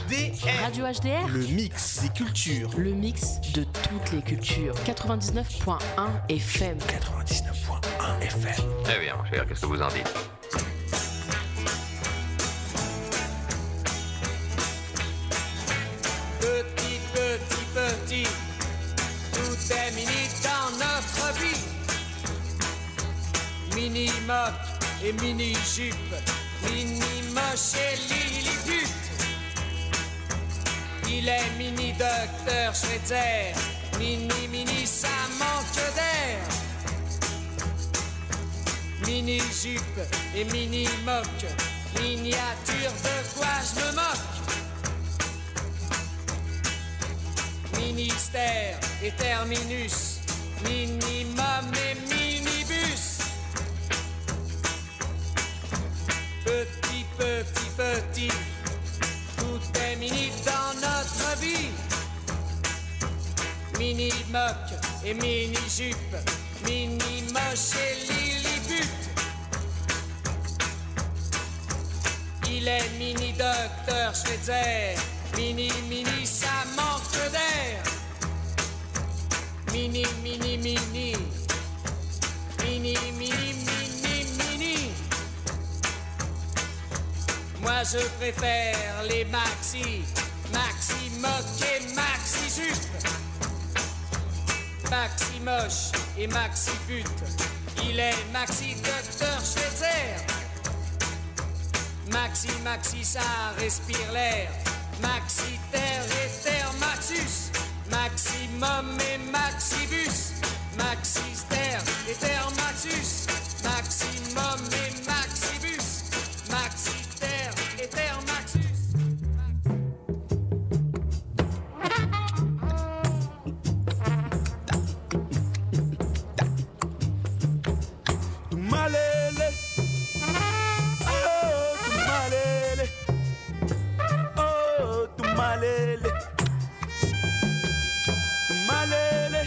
HDR. Radio HDR. Le mix des cultures. Le mix de toutes les cultures. 99.1 FM. 99.1 FM. Eh bien, cher, qu'est-ce que vous en dites? Petit, petit, petit, tout est mini dans notre vie. Mini moque et mini jupe, mini moche et lilliput. Il est mini docteur Schweitzer, mini ça manque d'air. Mini jupe et mini moque, miniature de quoi je me moque. Ministère et terminus, minimum et minibus. Petit, petit, petit, tout est mini dans notre vie. Mini moque et mini jupe, mini moche et lilliput. Il est mini docteur Schweitzer, mini ça manque d'air. Mini moi je préfère les maxi moque et maxi jupe. Maxi moche et maxi pute, il est maxi docteur Schweitzer. Maxi ça respire l'air. Maxi terre et terre maxus. Maximum et maxibus. Maxi terre et terre maxus. Maximum et maxibus. Maxi terre et terre maxus. Tumalele, oh tumalele, oh tumalele, tumalele,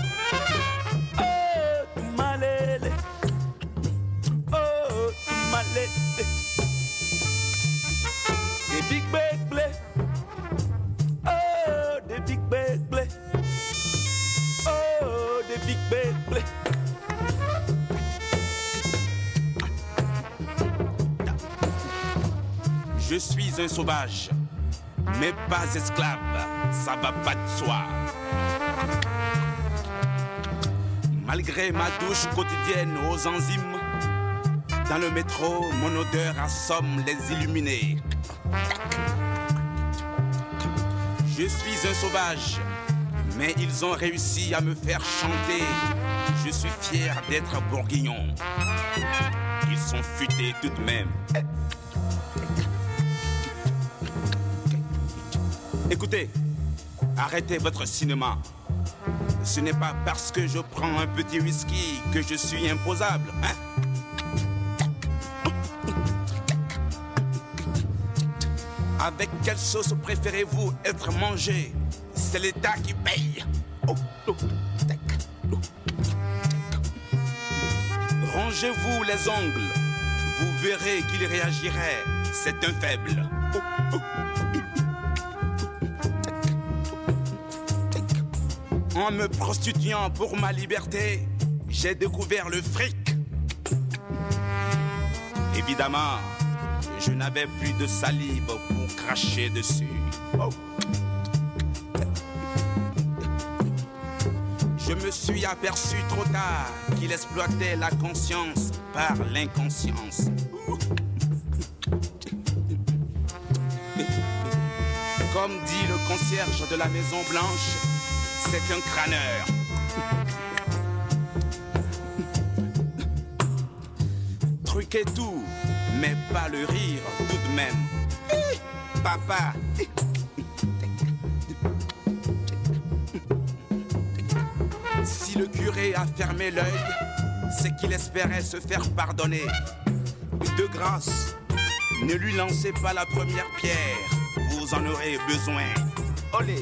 oh tumalele, oh tumalele. Des big bag blé, oh des big bag blé, oh des big bag blé. Je suis un sauvage, mais pas esclave, ça va pas de soi. Malgré ma douche quotidienne aux enzymes, dans le métro, mon odeur assomme les illuminés. Je suis un sauvage, mais ils ont réussi à me faire chanter. Je suis fier d'être bourguignon. Ils sont futés tout de même. Écoutez, arrêtez votre cinéma. Ce n'est pas parce que je prends un petit whisky que je suis imposable, hein? Avec quelle sauce préférez-vous être mangé? C'est l'État qui paye. Rangez-vous les ongles. Vous verrez qu'il réagirait. C'est un faible. En me prostituant pour ma liberté, j'ai découvert le fric. Évidemment, je n'avais plus de salive pour cracher dessus. Je me suis aperçu trop tard qu'il exploitait la conscience par l'inconscience. Comme dit le concierge de la Maison Blanche, c'est un crâneur. Truquez tout, mais pas le rire tout de même. Papa. Si le curé a fermé l'œil, c'est qu'il espérait se faire pardonner. De grâce, ne lui lancez pas la première pierre, vous en aurez besoin. Olé.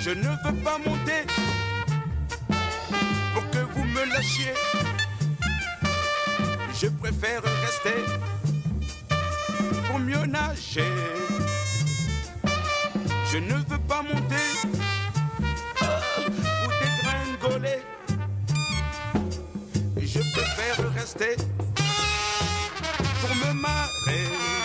Je ne veux pas monter pour que vous me lâchiez. Je préfère rester pour mieux nager. Je ne veux pas monter ou dégringoler. Je préfère rester pour me marrer.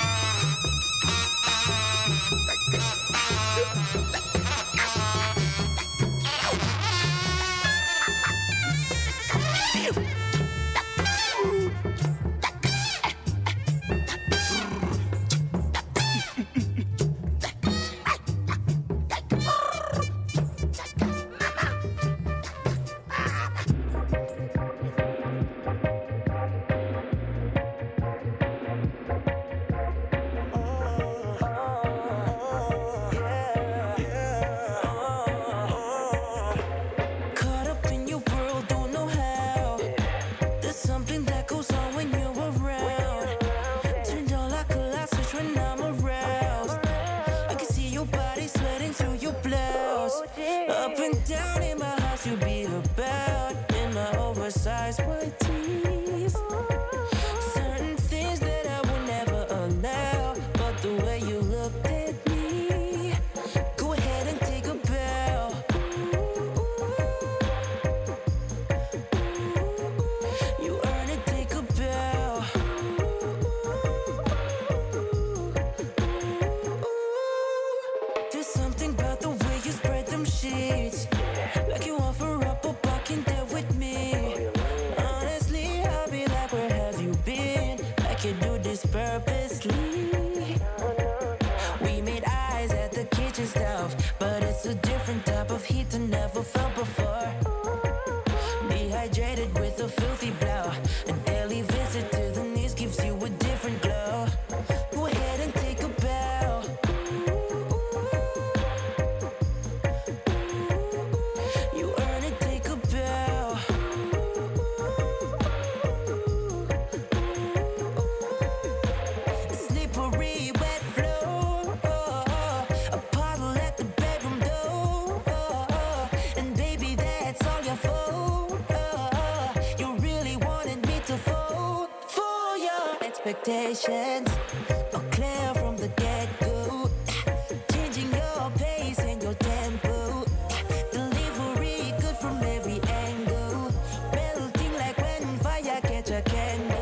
Expectations are clear from the get-go. Changing your pace and your tempo. Delivery good from every angle. Melting like when fire catch a candle.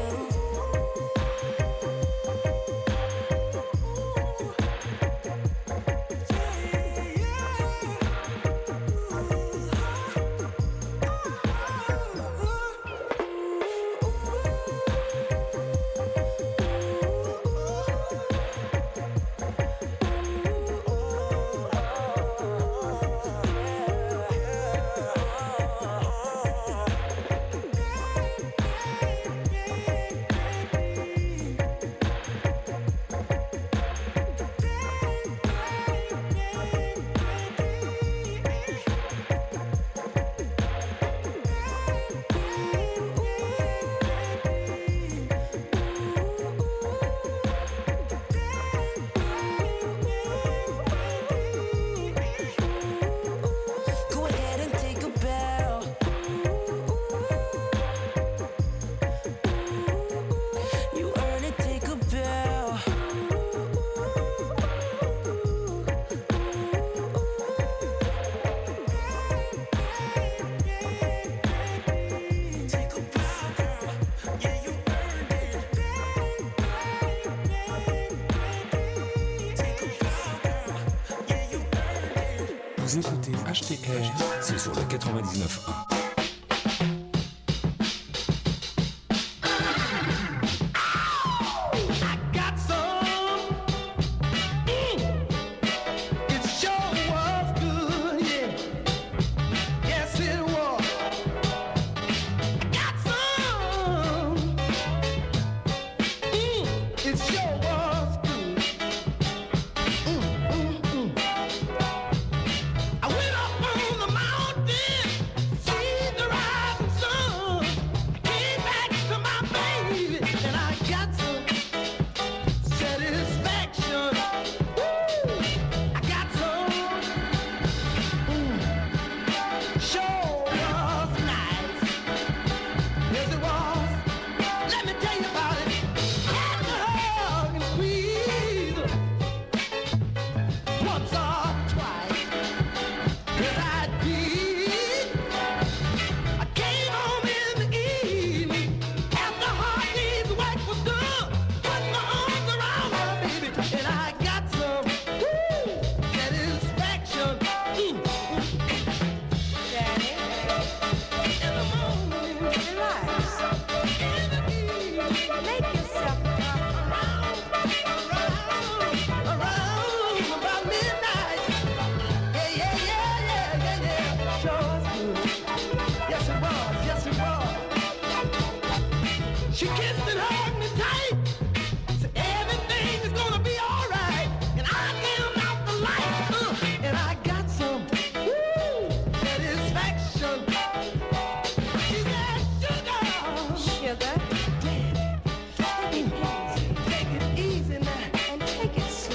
Vous écoutez HTR, c'est sur le 99.1.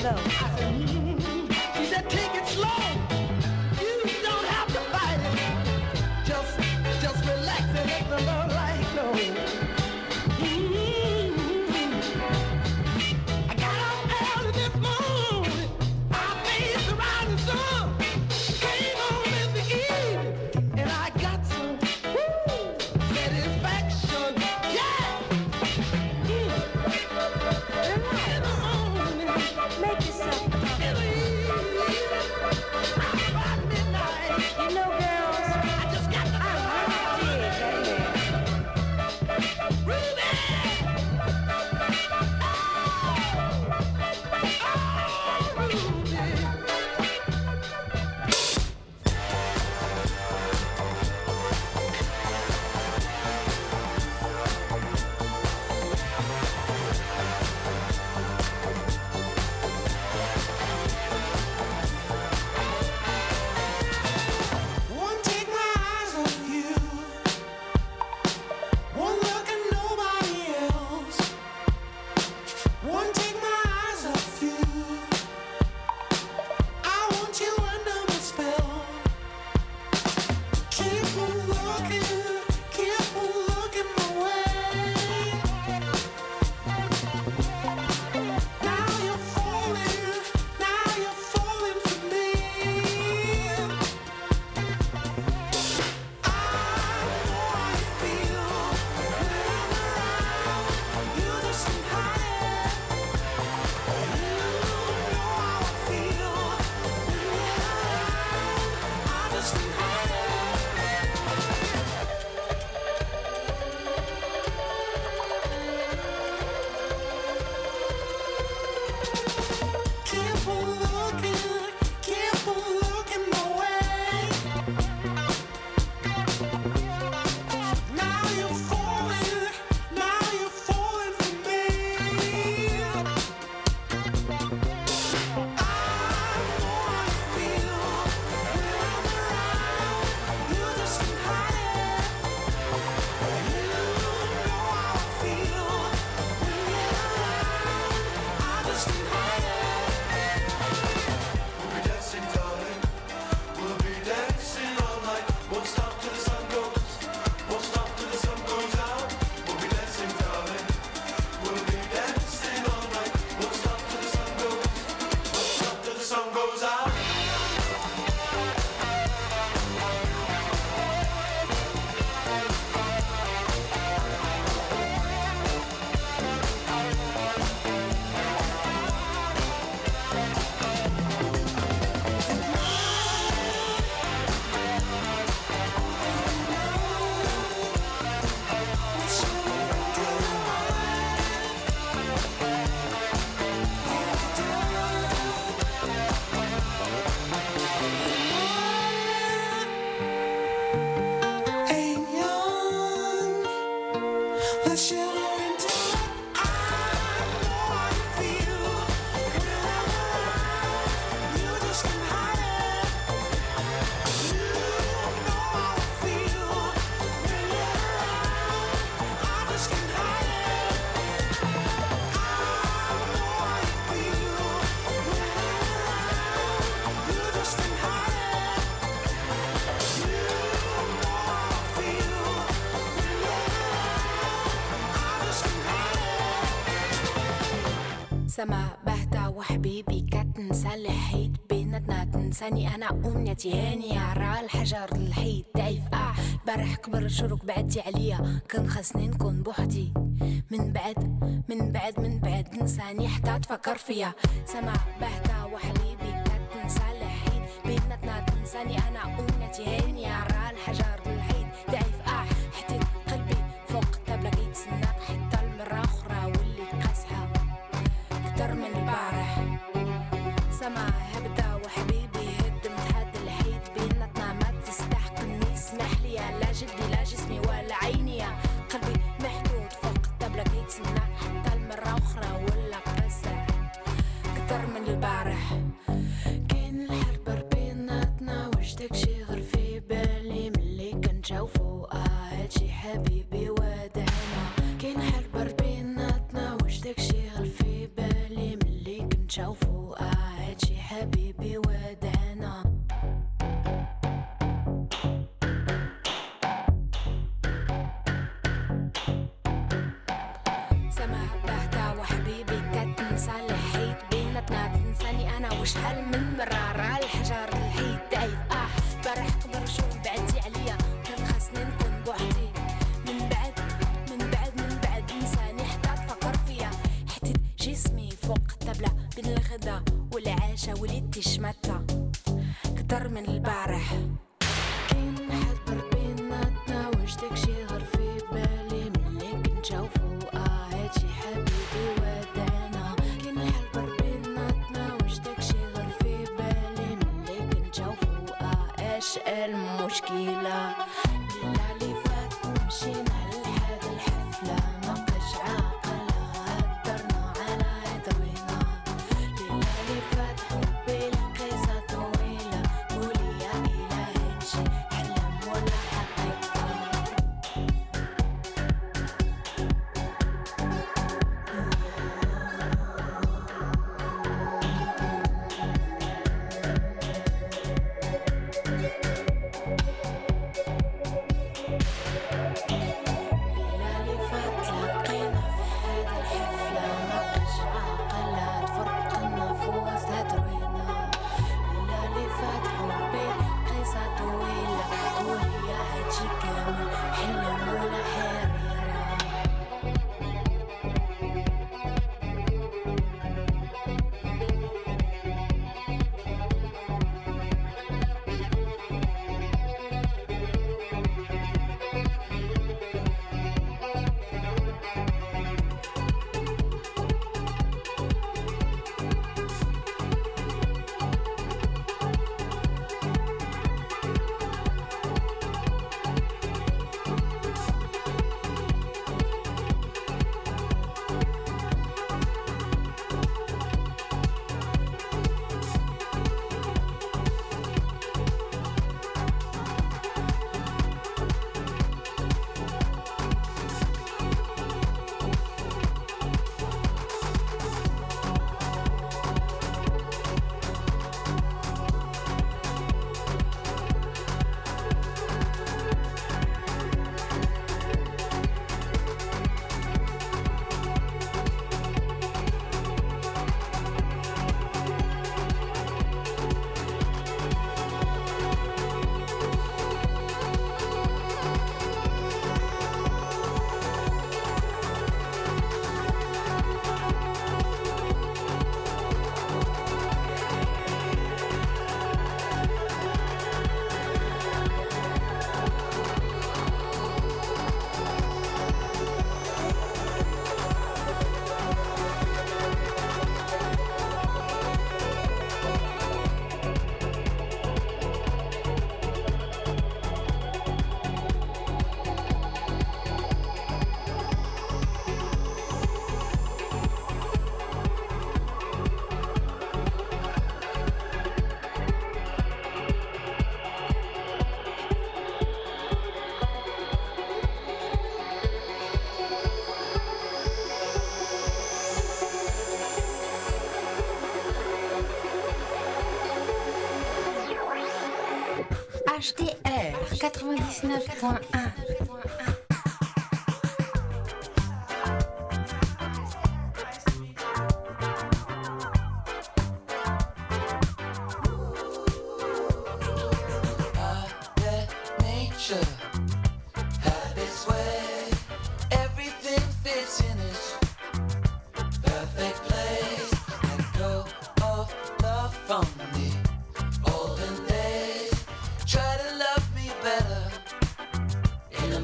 slow. She said, take it slow. You don't have to fight it. Just relax and let the love light flow. I got up early this morning. I faced the rising sun. Came home in the evening, and I got some satisfaction. Yeah. In the morning, Make yourself in comfortable. the evening, about midnight. You know, girls, I just got the I really dig that. Ruby! Oh, Ruby! Won't take my eyes off you. Won't look at nobody else. Won't take my eyes off you. I want you under my spell. Keep on looking my way. Now you're falling for me. I know how you feel when I'm around. You just can't hide it. You know how I feel when you're around. I just can't hide it. Keep on looking my way. Now you're falling for me. I know how you feel when I'm around. You just can't hide it. You know how I feel when you're around. I just can't hide it. We'll be dancing, darling. We'll be dancing all night. Won't stop till the sun goes. Won't stop till the sun goes out. We'll be dancing, darling. We'll be dancing all night. Won't stop till the sun goes. Won't stop till the sun goes out. Ain't young. Let's shiver into it. I know how you feel when I'm around. You just can't hide it. You know how I feel when you're around. I just can't hide it. I know how you feel when I'm around. You just can't hide it. You know how I feel when you're around. I just can't hide it. سما بهتا وحبيبي كتنسى الحيط بيناتنا تنساني انا امنيتي هاني على الحجر الحيط تعيف البارح كبر الشروق بعدتي عليا كان خاصني نكون بوحدي من بعد نساني حتى تفكر فيا سما بهتا وحبيبي كتنسى الحيط بيناتنا تنساني انا امنيتي هاني على الحجر الحيط تعيف حتى قلبي فوق الطابلة كيتسناك حتى المرة اخرى واللي قاسحة أكتر من البارح سما هبدا وحبيبي هدمت هاد الحيط بيناتنا ما تستحقني اسمح لي لا جدي لا جسمي ولا عيني قلبي محدود فوق الطابلة كيتسنى حتى المرة أخرى ولا قاسح أكتر من البارح كاين الحرب بيناتنا واش داكشي غير في بالي ملي كنشوفو هادشي حبيبي ودعنا كاين حرب بيناتنا واش داكشي غير في بالي ملي كنشوفو حبيبي ودعنا. سمع بهتا وحبيبي كتنسى الحيط بيناتنا تنساني انا وشحال من مرة راه الحجر الحيط دايف البارح كبر شو بعدتي عليا كان خاصني نكون بوحدي. من بعد نساني حتى تفكر فيا حطيت جسمي فوق الطبلة بين الغدا والعشاء وليت تشمتة كتر من البارح. كاين حبر بيناتنا واش داكشي غير في بالي ملي كنشوفو هادشي حبيبي ودعنا. كاين حبر بيناتنا واش داكشي غير في بالي ملي كنشوفو اش المشكلة. ليلة اللي فات مشينا لهاد الحفلة مابقاش عاقلة هدرنا على هدوينا. ليلة اللي فات حبي القصة طويلة قولي يا إله هادشي حلم ولا حقيقة. ليلة اللي فات لقينا في هاد الحفلة مابقاش عاقلة تفرقنا في وسط هدوينا. ليلة اللي فات حبي قصة طويلة قولي يا هادشي كامل حلم ولا حريرة. HDR 99.1. Try to love me better in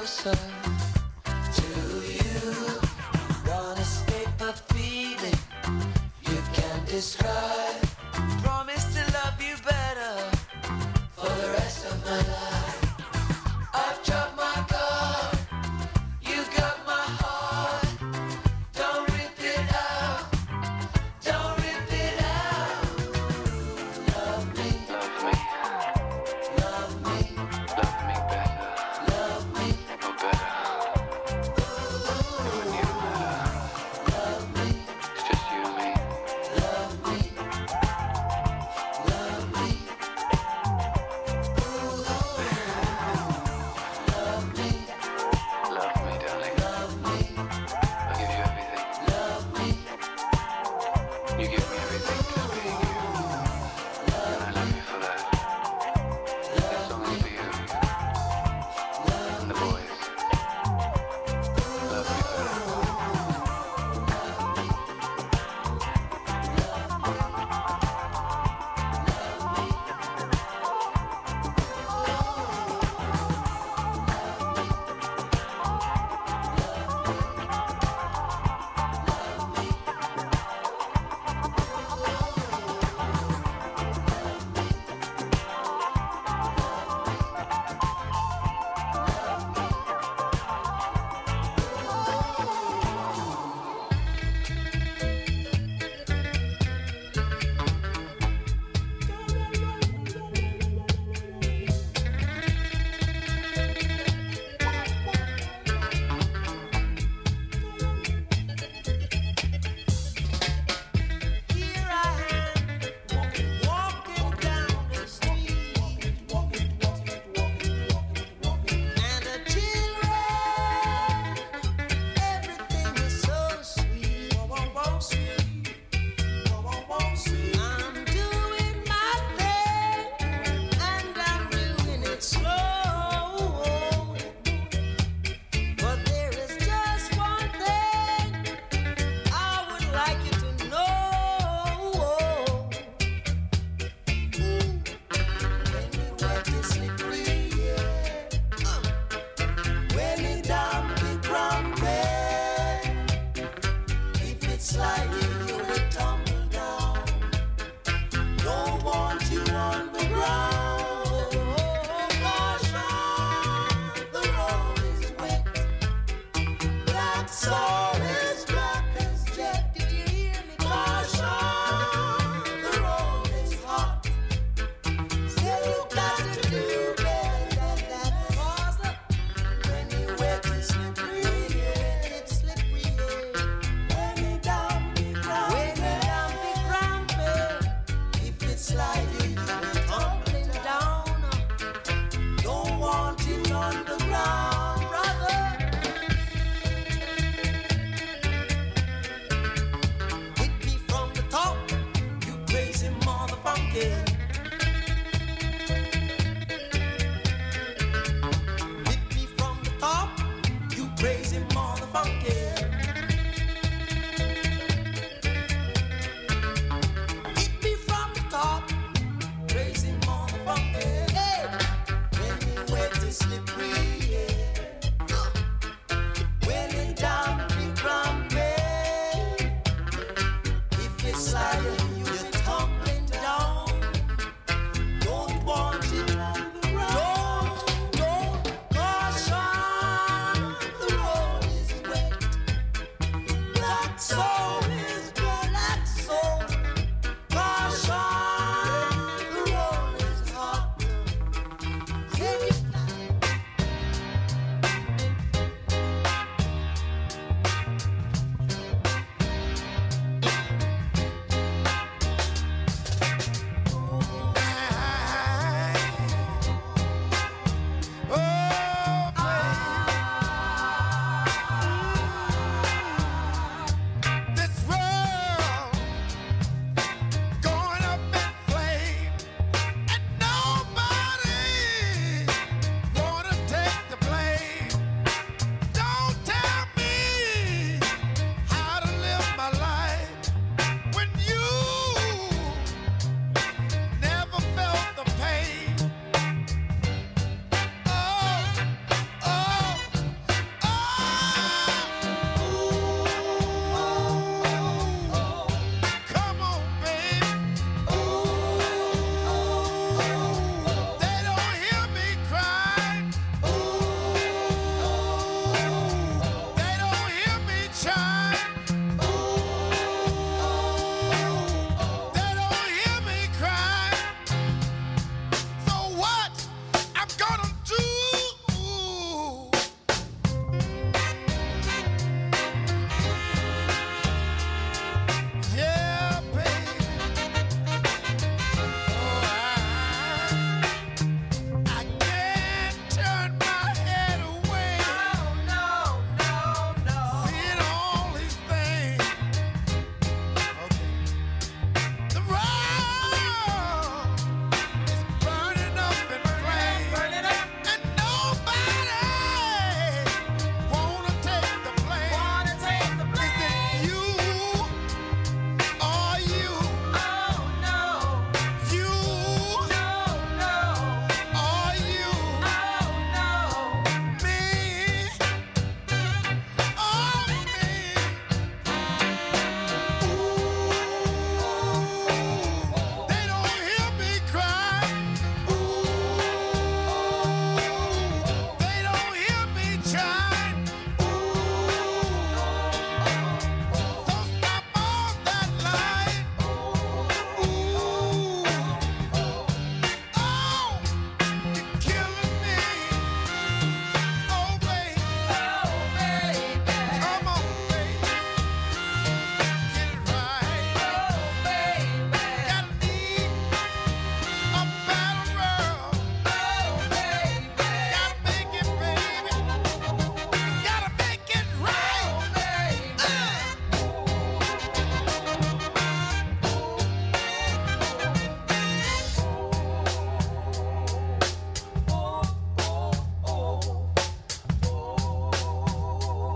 closer to you. Gonna escape a feeling you can't describe.